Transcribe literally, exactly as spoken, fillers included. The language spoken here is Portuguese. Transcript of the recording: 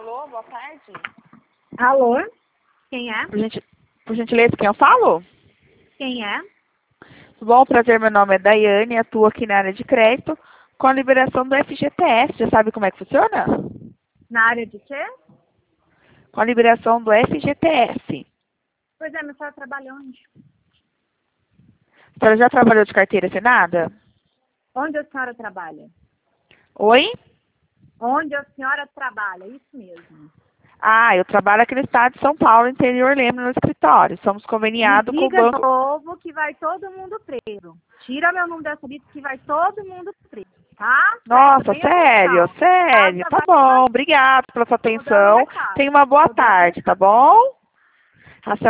Alô, boa tarde. Alô? Quem é? Por, gentil... Por gentileza, quem eu falo? Quem é? Tudo bom? Prazer, meu nome é Daiane, atuo aqui na área de crédito com a liberação do F G T S. Já sabe como é que funciona? Na área de quê? Com a liberação do F G T S. Pois é, mas a senhora trabalha onde? A senhora já trabalhou de carteira assinada? Onde a senhora trabalha? Oi? Onde a senhora trabalha? Isso mesmo. Ah, eu trabalho aqui no estado de São Paulo, interior, lembra, no escritório. Somos Me conveniados com o diga de banco. novo que vai todo mundo preso. Tira meu número dessa lista que vai todo mundo preso, tá? Nossa, Presta bem sério, atenção. sério. Casa Tá vai bom, pra... obrigado pela sua Tô dando um atenção. recado. Tenha uma boa Tô dando um tarde, tá recado. bom? A